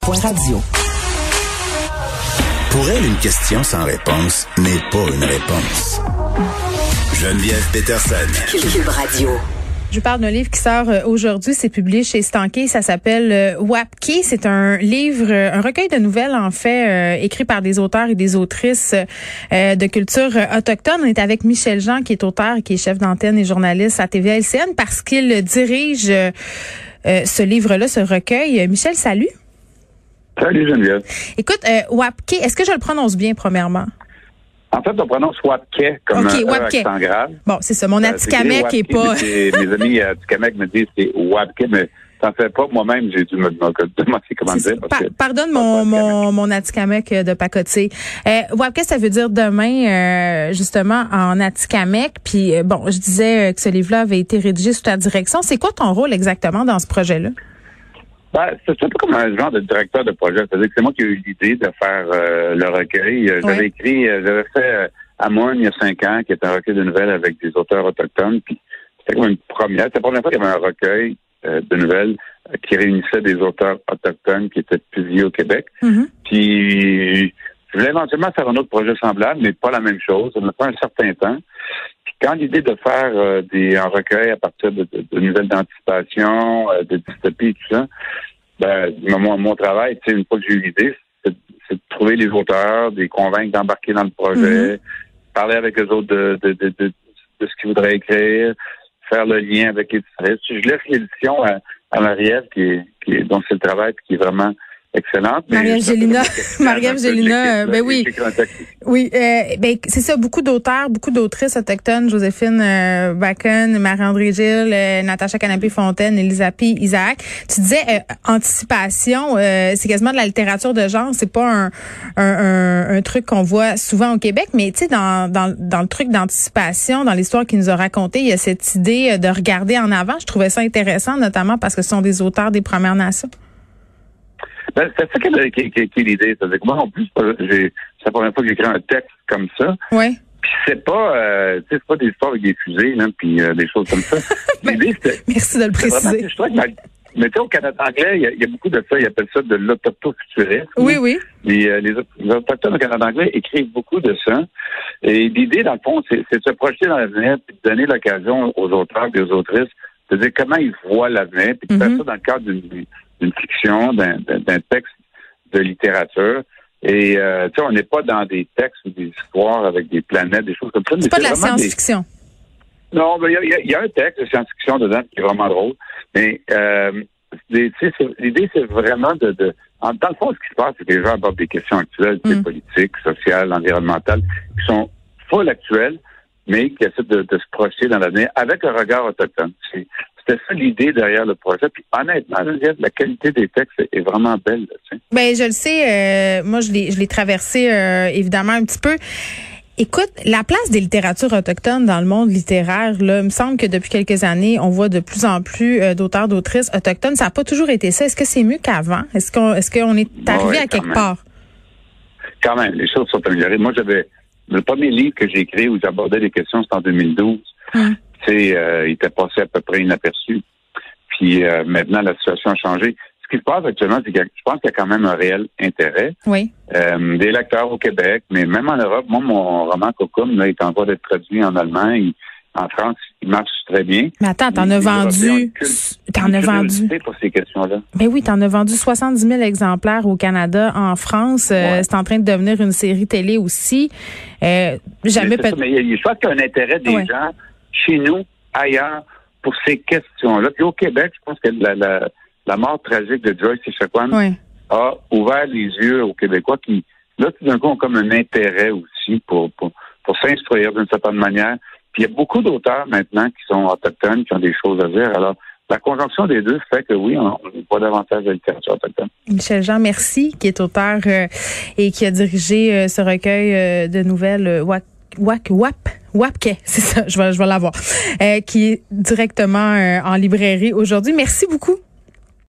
Radio. Pour elle, une question sans réponse n'est pas une réponse. Geneviève Peterson. Cube Radio. Je vous parle d'un livre qui sort aujourd'hui. C'est publié chez Stankey. Ça s'appelle Wapke. C'est un livre, un recueil de nouvelles, en fait, écrit par des auteurs et des autrices de culture autochtone. On est avec Michel Jean, qui est auteur, qui est chef d'antenne et journaliste à TVA-LCN, parce qu'il dirige ce livre-là, ce recueil. Michel, salut. Salut Geneviève. Écoute, Wapke, est-ce que je le prononce bien, premièrement? En fait, on prononce Wapke comme un accent grave. Bon, c'est ça. Mon Atikamekw est pas... Mes amis Atikamekw me disent c'est Wapke, mais t'en fais pas. Moi-même, j'ai dû me demander comment dire. Pardonne mon Atikamekw de pacotille. Wapke, ça veut dire demain, justement, en Atikamekw. Puis, bon, je disais que ce livre-là avait été rédigé sous ta direction. C'est quoi ton rôle exactement dans ce projet-là? C'est un peu comme un genre de directeur de projet. C'est-à-dire que c'est moi qui ai eu l'idée de faire le recueil. J'avais fait Amoun il y a 5 ans, qui est un recueil de nouvelles avec des auteurs autochtones. Puis c'était comme une première. C'était la première fois qu'il y avait un recueil de nouvelles qui réunissait des auteurs autochtones qui étaient publiés au Québec. Mm-hmm. Puis je voulais éventuellement faire un autre projet semblable, mais pas la même chose. Ça m'a pris un certain temps. Puis quand l'idée de faire un recueil à partir de nouvelles d'anticipation, de dystopie et tout ça, mon travail, tu sais, une fois que j'ai eu l'idée, c'est de trouver les auteurs, de les convaincre d'embarquer dans le projet, parler avec eux autres de ce qu'ils voudraient écrire, faire le lien avec l'éditrice. Je laisse l'édition à Marie-Ève, dont c'est le travail, puis qui est vraiment excellente. Marie-Ève Gélina, ben oui. Oui, c'est ça, beaucoup d'auteurs, beaucoup d'autrices autochtones, Joséphine Bacon, Marie-André Gilles, Natacha Canapé-Fontaine, Elisapie Isaac. Tu disais anticipation, c'est quasiment de la littérature de genre, c'est pas un truc qu'on voit souvent au Québec, mais tu sais, dans le truc d'anticipation, dans l'histoire qu'il nous a raconté, il y a cette idée de regarder en avant. Je trouvais ça intéressant, notamment parce que ce sont des auteurs des Premières Nations. C'est ça qui est l'idée. C'est-à-dire que moi, en plus, c'est la première fois que j'écris un texte comme ça. Oui. Puis c'est pas des histoires avec des fusées, là, puis des choses comme ça. L'idée, c'était... Merci de le préciser. Mais tu sais, au Canada anglais, il y a beaucoup de ça. Ils appellent ça de l'autoctofuturisme. Oui. Les Autochtones au Canada anglais écrivent beaucoup de ça. Et l'idée, dans le fond, c'est de se projeter dans l'avenir puis de donner l'occasion aux auteurs et aux autrices de dire comment ils voient l'avenir, puis de faire ça dans le cadre d'une fiction, d'un texte de littérature. Et tu sais, on n'est pas dans des textes ou des histoires avec des planètes, des choses comme ça. C'est pas de la science-fiction. Non, mais il y a un texte de science-fiction dedans qui est vraiment drôle. Mais l'idée, c'est vraiment dans le fond, ce qui se passe, c'est que les gens abordent des questions actuelles, politiques, sociales, environnementales, qui sont full actuelles, mais qui essaient de se projeter dans l'avenir avec un regard autochtone. C'était ça l'idée derrière le projet. Puis honnêtement, la qualité des textes est vraiment belle. Tu sais. Ben je le sais. Moi, je l'ai traversé évidemment un petit peu. Écoute, la place des littératures autochtones dans le monde littéraire, là, il me semble que depuis quelques années, on voit de plus en plus d'auteurs, d'autrices autochtones. Ça n'a pas toujours été ça. Est-ce que c'est mieux qu'avant? Est-ce qu'on est arrivé à quelque part? Quand même, les choses sont améliorées. Moi, j'avais le premier livre que j'ai écrit où j'abordais les questions, c'était en 2012. Il était passé à peu près inaperçu. Puis maintenant, la situation a changé. Ce qui se passe actuellement, c'est que je pense qu'il y a quand même un réel intérêt. Oui. Des lecteurs au Québec, mais même en Europe. Moi, mon roman Cocoon là, est en voie d'être traduit en allemand. En France, il marche très bien. Mais attends, t'en as vendu pour ces questions-là. Ben oui, t'en as vendu 70 000 exemplaires au Canada. En France, c'est en train de devenir une série télé aussi. Mais je pense qu'il y a un intérêt des gens chez nous, ailleurs, pour ces questions-là. Puis au Québec, je pense que la mort tragique de Joyce Echaquan a ouvert les yeux aux Québécois qui, là, tout d'un coup, ont comme un intérêt aussi pour s'instruire d'une certaine manière. Puis il y a beaucoup d'auteurs maintenant qui sont autochtones, qui ont des choses à dire. Alors, la conjonction des deux fait que oui, on voit davantage de littérature autochtone. Michel Jean, merci, qui est auteur et qui a dirigé ce recueil de nouvelles Wapke, c'est ça, je vais l'avoir, qui est directement en librairie aujourd'hui. Merci beaucoup.